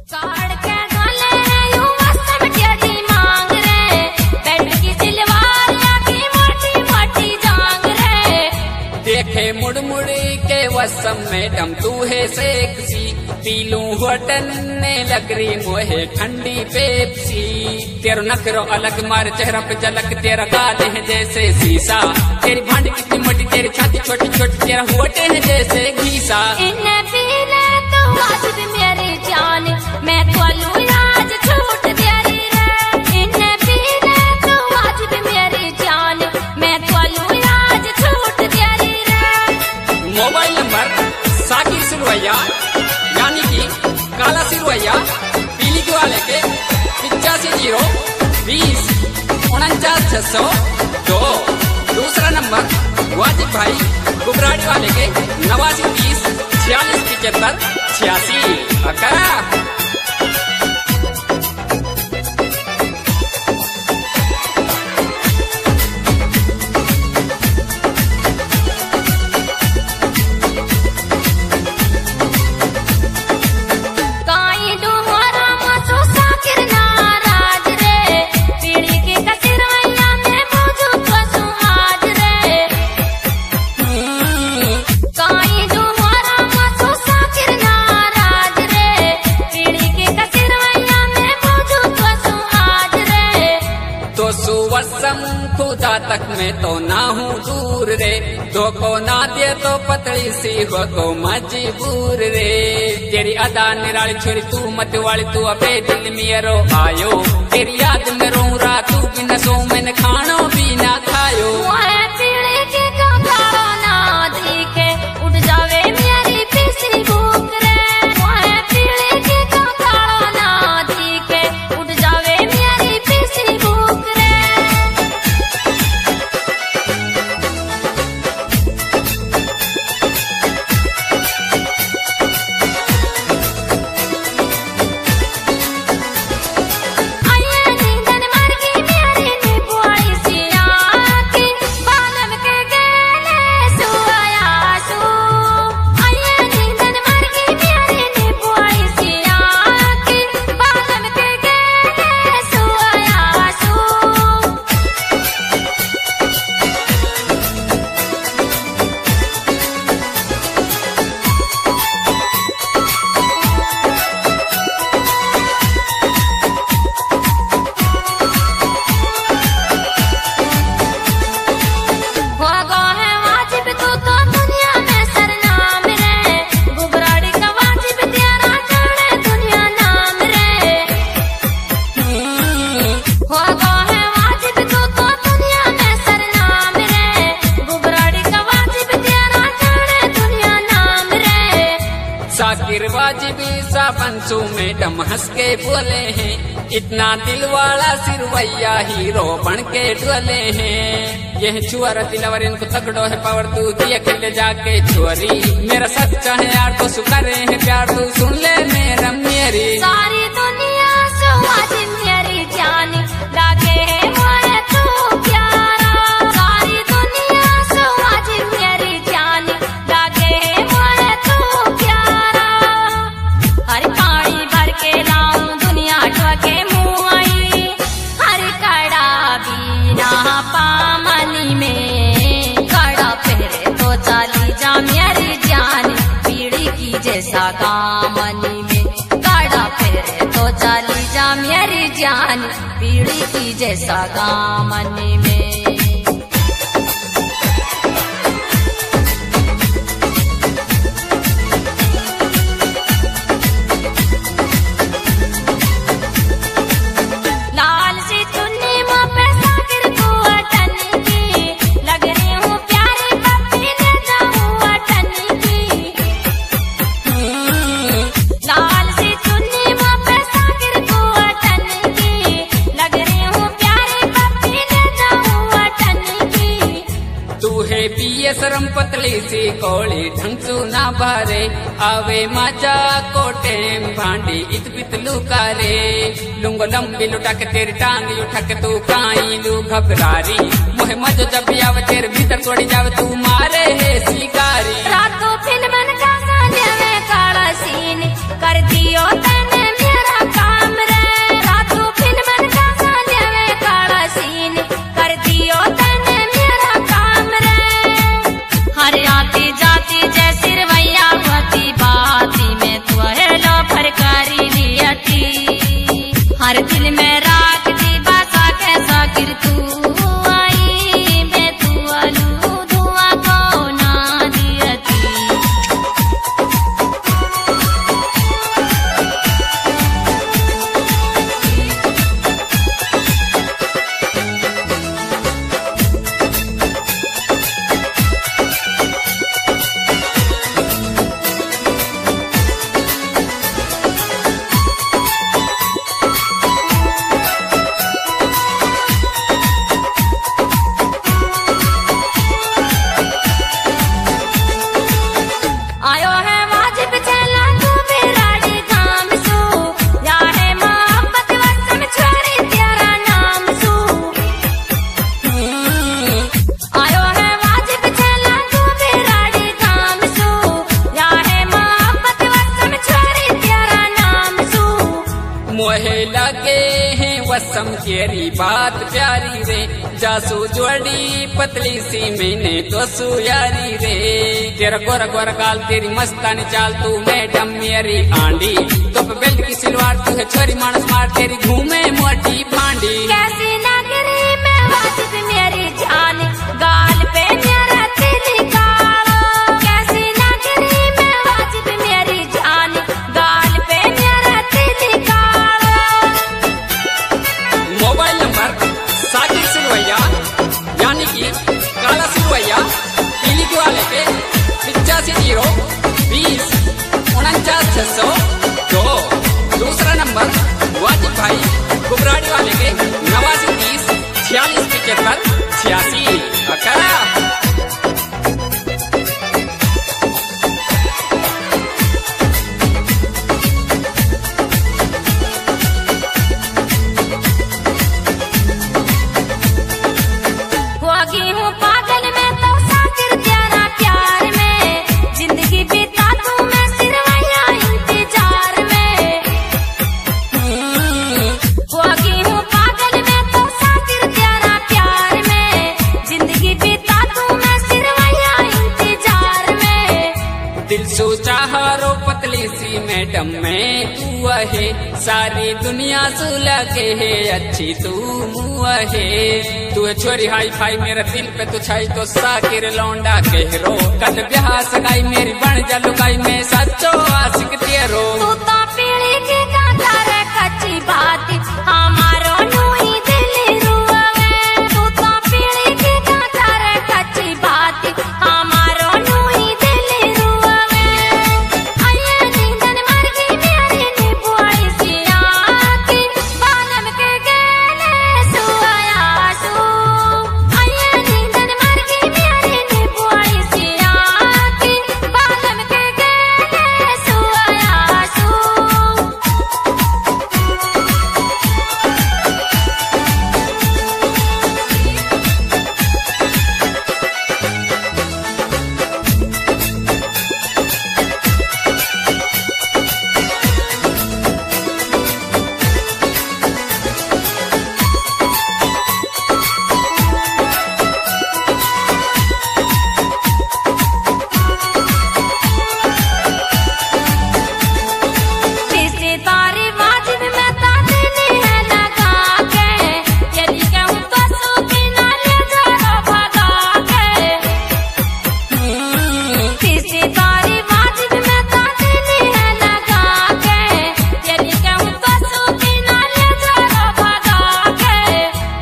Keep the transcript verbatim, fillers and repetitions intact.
काड़ के गले यूं मस्त दी मांग रे, बैठ की सिलवार की मोटी मोटी जांग रे। देखे मुड़ मुड़ के वसम मैडम तू है सेक्सी, पीलू होटन ने लकड़ी मोहे ठंडी पेप्सी। तेरो नखरो अलग मार चेहरा पे झलक, तेरा गाल है जैसे शीशा, तेरी भांड कितनी मोटी तेरी छाती छोटी छोटी, तेरा होटे है जैसे घीसा। इन्हें पीले तो वाजिब मेरी जान, मैं तो आज छूट तेरी रे। इन्हें पीले तो वाजिब मेरी जान, मैं तो आज छूट तेरी रे। मोबाइल नंबर साकिर सिलवैया यानी कि काला सिलवैया पीली वाले के पिचासी जीरो बीस उनचास छह सौ दो। दूसरा नंबर वाजिब भाई गुबराड़ी वाले के नवासी तीस छियालीस पिछहत्तर छियासी। अका खुदा तक मैं तो ना हूँ दूर रे, दो को ना दे तो पतली सी हो तो मजबूर रे। तेरी अदा निराली छोरी तू मत वाली तू अबे दिल मेरो आयो, तेरी याद में रो रातू भी न सो मैंने खानो भी ना खायो। पीड़े के ना दिखे उठ जावे मेरी पिछली भूख रे, पीड़े के ना दिखे उठ जावे मेरी पिछली भूख रे। साकिर वाजिबी सा पंसू मैडम हंस के बोले हैं, इतना दिल वाला सिरवैया हीरो बन के डोले हैं। यह छुआरा दिलवर इनको तगड़ो है पावर तू दिया के ले जाके चोरी, मेरा सच्चा है यार तो सुकरे है प्यार तू सुन ले मेरा मेरी। सारी दुनिया से वाजिब मेरी जान लागे है मोहे तू प्यारा, सारी दुनिया से वाजिब मेरी जान लागे है मोहे तू प्यारा। हर पानी भर के लाऊं दुनिया ठके मुँह आई, हर कड़ा बीना पामनी में कड़ा फेरे तो चली जा मेरी जान, पीड़ी की जैसा कामनी में कड़ा फेरे तो चली जा मेरी जान, पीड़ी की जैसा कामनी में। शरम पतली सी कोली ढंसू ना भारे, आवे माजा कोटेम भांडी इत पितलू कारे। लुंगो लंबी लुटा के तेरी टांग उठा के तू काई लू घबरारी, मोहे मजो जब आवे तेरे भीतर तोड़ी जावे तू मारे है शिकारी। रातों फिल्म का साजे में काला सीन कर दियो तने मेरा हर दिल में राख दी बासा कैसा किर तू आई मैं तू अलू धुआं को ना दियती आयो है वाजिब चला तू बेराड़ी काम सू या है मोहब्बत वसम छोरी तेरा नाम सू आयो है वाजिब चला तू बेराड़ी काम सू या है मोहब्बत वसम छोरी तेरा नाम सू मोहे लगे हैं वसम केरी बात प्यारी रे जासू जोड़ी पतली सी मैंने तो सुयारी रे तेरा गोरा गोरा गाल तेरी मस्तानी चाल तू मैडम मेरी आंडी तो पे बेल्ट की सिलवार तू है छोरी मानस मार तेरी घूमे मोटी भांडी कैसी नगरी में वाजिब मेरी जान गाल पे मेरा दिल कालो कैसी नगरी में वाजिब मेरी जान गाल पे मेरा दिल कालो मोबाइल नंबर साकिब सिलवैया यानी कि काला सिलवैया पीली वाले के पिचासी जीरो बीस उनचास छह सौ दो दूसरा नंबर वाजिब भाई कुबराड़ी वाले के नवासी तीस छियालीस पिछहत्तर छियासी अकरा होगी हूँ पागल में तो साकिर तेरा प्यार में जिंदगी बिता तू मैं सिरवैया इंतजार में होगी हूँ पागल में तो साकिर तेरा प्यार में जिंदगी बिता तू मैं सिरवैया इंतजार में दिल सोचा हारो पतली सी मैडम में तू है सारी दुनिया सुलह के है अच्छी तू मुँह है तू है छोरी हाई फाई मेरा दिल पे तू छाई तो साकिर लौंडा के रो कल ब्याह सगाई मेरी बन जा लुगाई में सच्चो आशिक तेरो तू तो